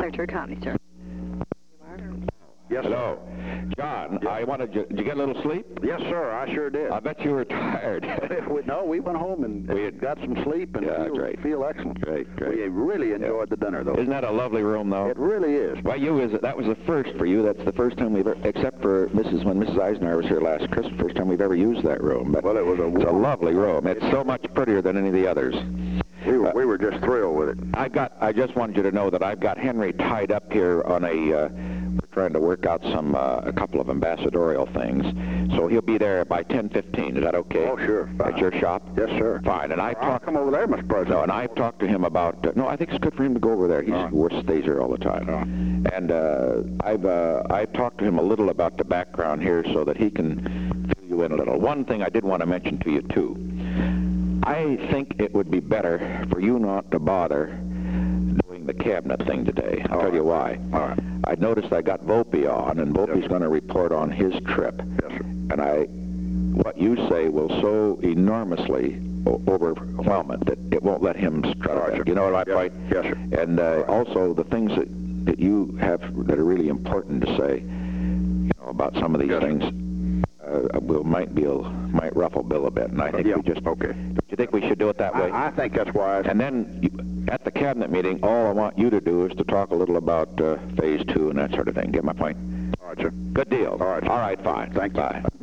Charter County, sir. Yes, Hello. John, I wanted you... Did you get a little sleep? Yes, sir, I sure did. I bet you were tired. No, we went home and got some sleep and feel excellent. Great. We really enjoyed the dinner, though. Isn't that a lovely room, though? It really is. Well, that was the first for you. That's the first time we've ever, except for when Mrs. Eisenhower was here last Christmas, first time we've ever used that room. But well, it's a lovely room. It's so much prettier than any of the others. We were just thrilled with it. I just wanted you to know that I've got Henry tied up here on we're trying to work out a couple of ambassadorial things. So he'll be there by 10:15. Is that okay? Oh, sure. Fine. At your shop? Yes, sir. Fine. And I'll come over there, Mr. President. No, and I've talked to him about... no, I think it's good for him to go over there. He stays here all the time. And I've talked to him a little about the background here so that he can fill you in a little. One thing I did want to mention to you, too. I think it would be better for you not to bother doing the cabinet thing today. I'll tell you why. All right. I noticed I got Volpe on, and Volpe's going to report on his trip. Yes, sir. And what you say will so enormously overwhelm it that it won't let him strut it. You know what I might? Yes, sir. And also the things that you have that are really important to say, about some of these things. Might ruffle Bill a bit, and I think we just... Okay. Don't you think we should do it that way? I think that's wise. And then, at the cabinet meeting, all I want you to do is to talk a little about Phase 2 and that sort of thing. Get my point? All right, sir. Good deal. All right, sir. All right, fine. Thank you. Bye.